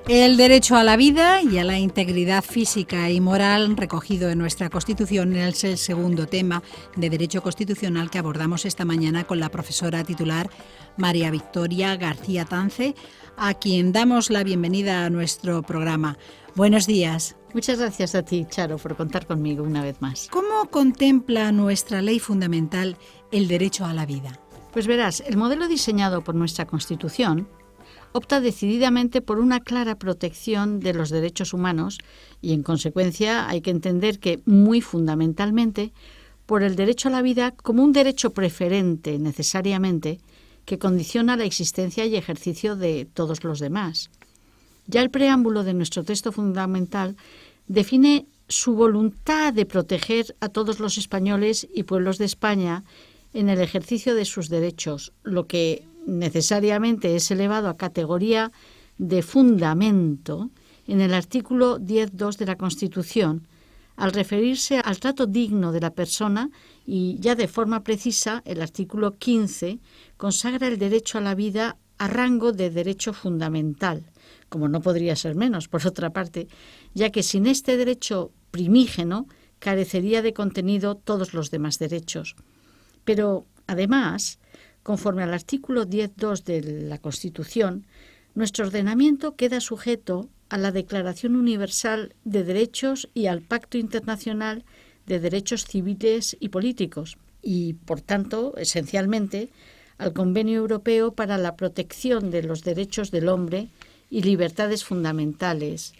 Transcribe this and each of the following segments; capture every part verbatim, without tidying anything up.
El derecho a la vida y a la integridad física y moral recogido en nuestra Constitución es el segundo tema de Derecho Constitucional que abordamos esta mañana con la profesora titular María Victoria García Tance, a quien damos la bienvenida a nuestro programa. Buenos días. Muchas gracias a ti, Charo, por contar conmigo una vez más. ¿Cómo contempla nuestra ley fundamental el derecho a la vida? Pues verás, el modelo diseñado por nuestra Constitución opta decididamente por una clara protección de los derechos humanos y, en consecuencia, hay que entender que, muy fundamentalmente, por el derecho a la vida como un derecho preferente, necesariamente, que condiciona la existencia y ejercicio de todos los demás. Ya el preámbulo de nuestro texto fundamental define su voluntad de proteger a todos los españoles y pueblos de España en el ejercicio de sus derechos, lo que necesariamente es elevado a categoría de fundamento en el artículo diez punto dos de la Constitución, al referirse al trato digno de la persona, y ya de forma precisa el artículo quince consagra el derecho a la vida a rango de derecho fundamental, como no podría ser menos, por otra parte, ya que sin este derecho primígeno carecería de contenido todos los demás derechos. Pero, además, conforme al artículo diez punto dos de la Constitución, nuestro ordenamiento queda sujeto a la Declaración Universal de Derechos y al Pacto Internacional de Derechos Civiles y Políticos y, por tanto, esencialmente, al Convenio Europeo para la Protección de los Derechos del Hombre y Libertades Fundamentales,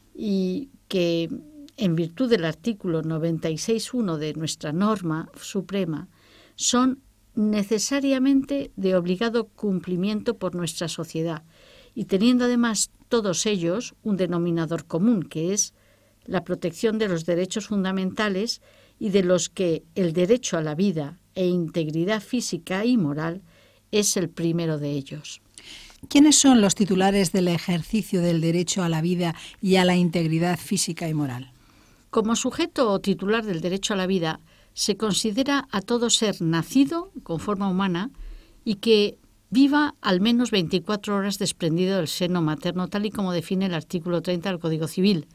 y que, en virtud del artículo noventa y seis punto uno de nuestra norma suprema, son necesariamente de obligado cumplimiento por nuestra sociedad, y teniendo además todos ellos un denominador común, que es la protección de los derechos fundamentales y de los que el derecho a la vida e integridad física y moral es el primero de ellos. ¿Quiénes son los titulares del ejercicio del derecho a la vida y a la integridad física y moral? Como sujeto o titular del derecho a la vida, se considera a todo ser nacido con forma humana y que viva al menos veinticuatro horas desprendido del seno materno, tal y como define el artículo treinta del Código Civil.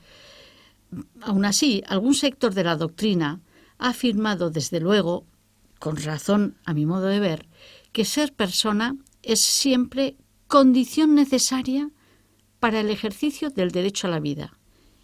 Aún así, algún sector de la doctrina ha afirmado, desde luego, con razón a mi modo de ver, que ser persona es siempre condición necesaria para el ejercicio del derecho a la vida.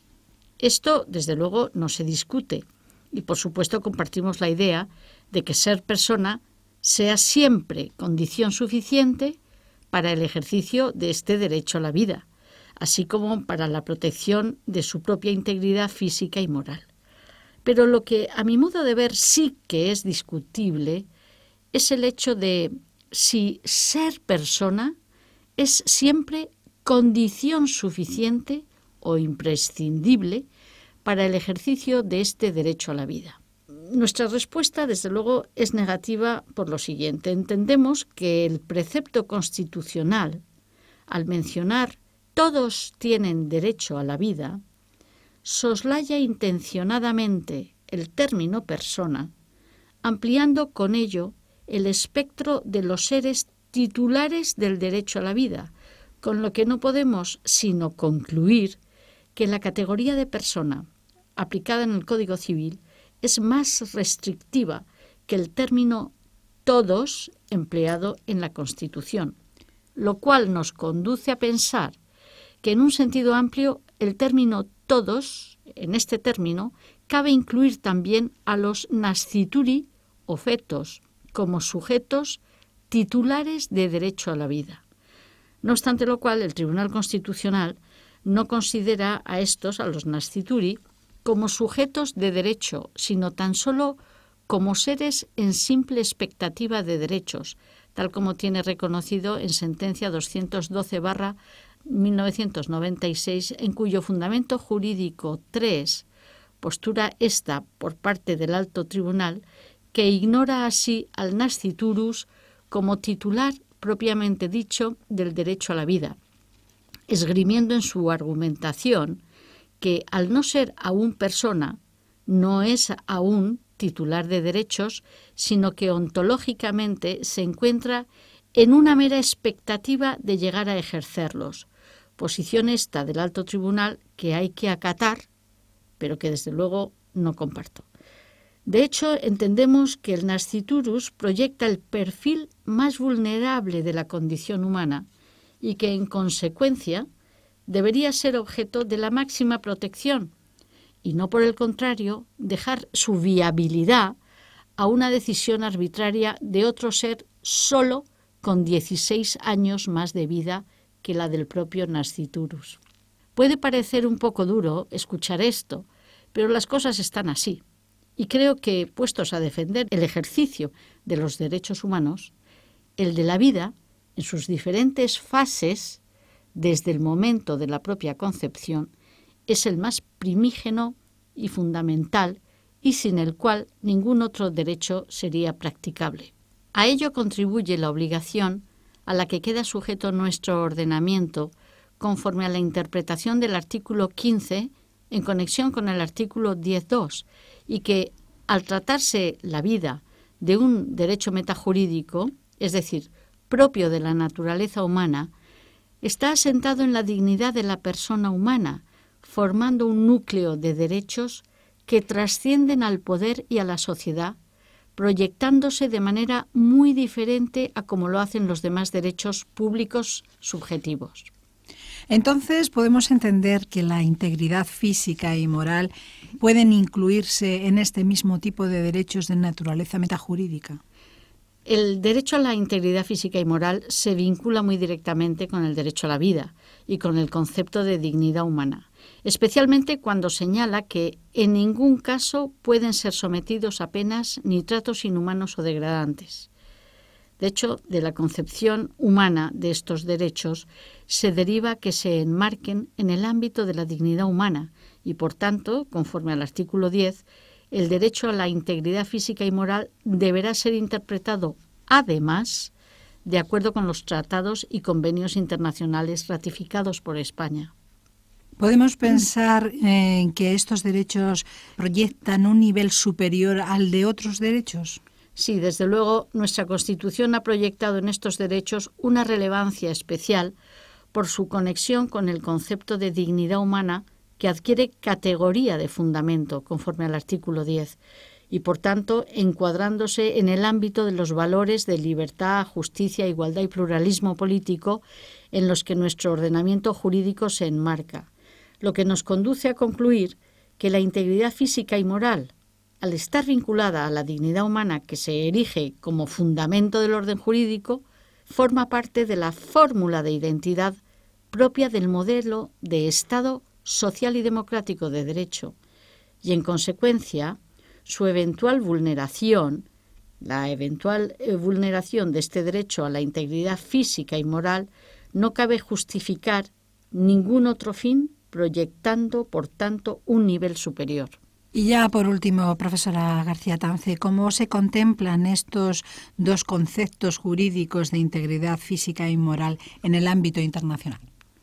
Esto, desde luego, no se discute. Y, por supuesto, compartimos la idea de que ser persona sea siempre condición suficiente para el ejercicio de este derecho a la vida, así como para la protección de su propia integridad física y moral. Pero lo que, a mi modo de ver, sí que es discutible es el hecho de si ser persona es siempre condición suficiente o imprescindible para el ejercicio de este derecho a la vida. Nuestra respuesta, desde luego, es negativa por lo siguiente. Entendemos que el precepto constitucional, al mencionar todos tienen derecho a la vida, soslaya intencionadamente el término persona, ampliando con ello el espectro de los seres titulares del derecho a la vida, con lo que no podemos sino concluir que la categoría de persona aplicada en el Código Civil es más restrictiva que el término todos empleado en la Constitución, lo cual nos conduce a pensar que en un sentido amplio el término todos, en este término, cabe incluir también a los nascituri o fetos como sujetos titulares de derecho a la vida. No obstante lo cual, el Tribunal Constitucional no considera a estos, a los nascituri, como sujetos de derecho, sino tan solo como seres en simple expectativa de derechos, tal como tiene reconocido en sentencia doscientos doce barra mil novecientos noventa y seis, en cuyo fundamento jurídico tres postura esta por parte del Alto Tribunal, que ignora así al nasciturus como titular propiamente dicho del derecho a la vida, esgrimiendo en su argumentación que al no ser aún persona, no es aún titular de derechos, sino que ontológicamente se encuentra en una mera expectativa de llegar a ejercerlos, Posición esta del alto tribunal que hay que acatar, pero que desde luego no comparto. De hecho, entendemos que el nasciturus proyecta el perfil más vulnerable de la condición humana y que, en consecuencia, debería ser objeto de la máxima protección y no, por el contrario, dejar su viabilidad a una decisión arbitraria de otro ser solo con dieciséis años más de vida que la del propio nasciturus. Puede parecer un poco duro escuchar esto, pero las cosas están así. Y creo que, puestos a defender el ejercicio de los derechos humanos, el de la vida, en sus diferentes fases, desde el momento de la propia concepción, es el más primígeno y fundamental y sin el cual ningún otro derecho sería practicable. A ello contribuye la obligación a la que queda sujeto nuestro ordenamiento conforme a la interpretación del artículo quince en conexión con el artículo diez punto dos y que, al tratarse la vida de un derecho metajurídico, es decir, propio de la naturaleza humana, está asentado en la dignidad de la persona humana, formando un núcleo de derechos que trascienden al poder y a la sociedad, proyectándose de manera muy diferente a como lo hacen los demás derechos públicos subjetivos. Entonces, podemos entender que la integridad física y moral pueden incluirse en este mismo tipo de derechos de naturaleza metajurídica. El derecho a la integridad física y moral se vincula muy directamente con el derecho a la vida y con el concepto de dignidad humana, especialmente cuando señala que en ningún caso pueden ser sometidos a penas ni tratos inhumanos o degradantes. De hecho, de la concepción humana de estos derechos se deriva que se enmarquen en el ámbito de la dignidad humana y, por tanto, conforme al artículo diez, el derecho a la integridad física y moral deberá ser interpretado, además, de acuerdo con los tratados y convenios internacionales ratificados por España. ¿Podemos pensar en que estos derechos proyectan un nivel superior al de otros derechos? Sí, desde luego, nuestra Constitución ha proyectado en estos derechos una relevancia especial por su conexión con el concepto de dignidad humana que adquiere categoría de fundamento conforme al artículo diez y, por tanto, encuadrándose en el ámbito de los valores de libertad, justicia, igualdad y pluralismo político en los que nuestro ordenamiento jurídico se enmarca, lo que nos conduce a concluir que la integridad física y moral, al estar vinculada a la dignidad humana que se erige como fundamento del orden jurídico, forma parte de la fórmula de identidad propia del modelo de Estado social y democrático de derecho, y en consecuencia, su eventual vulneración, la eventual vulneración de este derecho a la integridad física y moral, no cabe justificar ningún otro fin, proyectando, por tanto, un nivel superior. Y ya por último, profesora García Tance, ¿cómo se contemplan estos dos conceptos jurídicos de integridad física y moral en el ámbito internacional?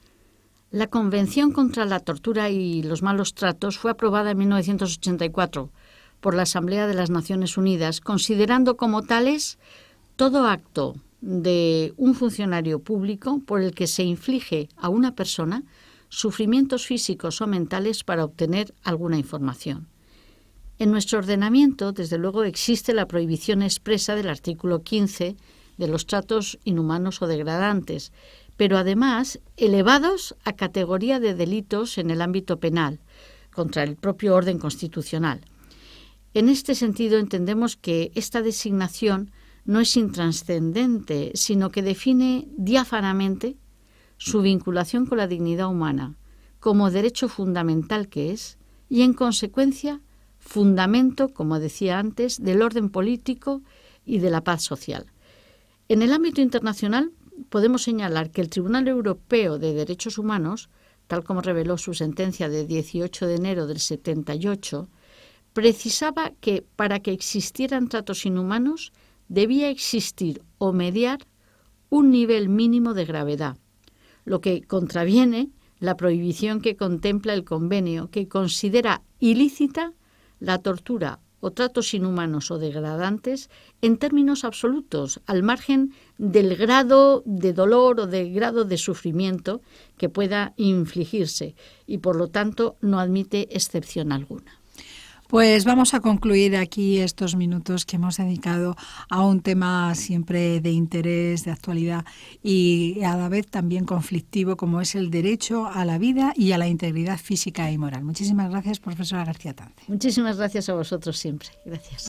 La Convención contra la Tortura y los Malos Tratos fue aprobada en mil novecientos ochenta y cuatro por la Asamblea de las Naciones Unidas, considerando como tales todo acto de un funcionario público por el que se inflige a una persona sufrimientos físicos o mentales para obtener alguna información. En nuestro ordenamiento, desde luego, existe la prohibición expresa del artículo quince de los tratos inhumanos o degradantes, pero además elevados a categoría de delitos en el ámbito penal, contra el propio orden constitucional. En este sentido, entendemos que esta designación no es intranscendente, sino que define diáfanamente su vinculación con la dignidad humana, como derecho fundamental que es, y en consecuencia, fundamento, como decía antes, del orden político y de la paz social. En el ámbito internacional podemos señalar que el Tribunal Europeo de Derechos Humanos, tal como reveló su sentencia de dieciocho de enero del setenta y ocho, precisaba que para que existieran tratos inhumanos debía existir o mediar un nivel mínimo de gravedad, lo que contraviene la prohibición que contempla el convenio, que considera ilícita la tortura o tratos inhumanos o degradantes en términos absolutos, al margen del grado de dolor o del grado de sufrimiento que pueda infligirse y, por lo tanto, no admite excepción alguna. Pues vamos a concluir aquí estos minutos que hemos dedicado a un tema siempre de interés, de actualidad y a la vez también conflictivo, como es el derecho a la vida y a la integridad física y moral. Muchísimas gracias, profesora García Tance. Muchísimas gracias a vosotros siempre. Gracias.